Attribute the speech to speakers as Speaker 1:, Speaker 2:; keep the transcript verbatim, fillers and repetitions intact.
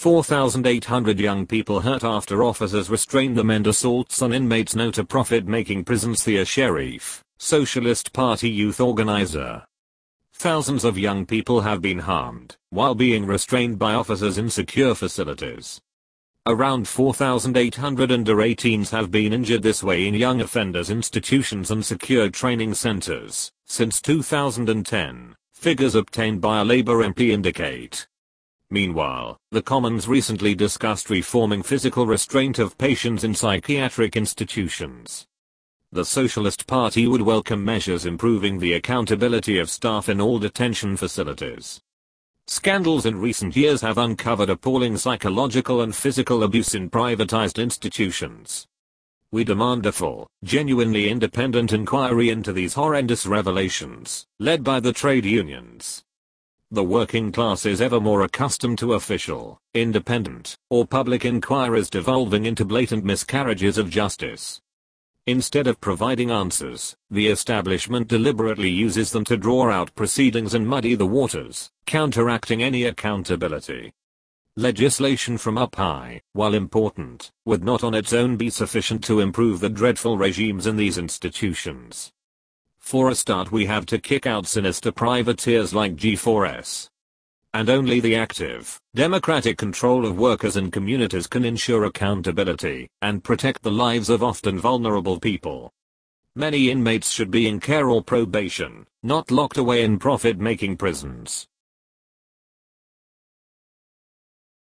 Speaker 1: four thousand eight hundred young people hurt after officers restrained them and assaults on inmates. No to profit-making prisons. Thea Sharif, Socialist Party youth organizer. Thousands of young people have been harmed while being restrained by officers in secure facilities. Around four thousand eight hundred under eighteens have been injured this way in young offenders institutions and secure training centers since two thousand ten, figures obtained by a Labour M P indicate. Meanwhile, the Commons recently discussed reforming physical restraint of patients in psychiatric institutions. The Socialist Party would welcome measures improving the accountability of staff in all detention facilities. Scandals in recent years have uncovered appalling psychological and physical abuse in privatized institutions. We demand a full, genuinely independent inquiry into these horrendous revelations, led by the trade unions. The working class is ever more accustomed to official, independent, or public inquiries devolving into blatant miscarriages of justice. Instead of providing answers, the establishment deliberately uses them to draw out proceedings and muddy the waters, counteracting any accountability. Legislation from up high, while important, would not on its own be sufficient to improve the dreadful regimes in these institutions. For a start, we have to kick out sinister privateers like G four S. And only the active, democratic control of workers and communities can ensure accountability and protect the lives of often vulnerable people. Many inmates should be in care or probation, not locked away in profit-making prisons.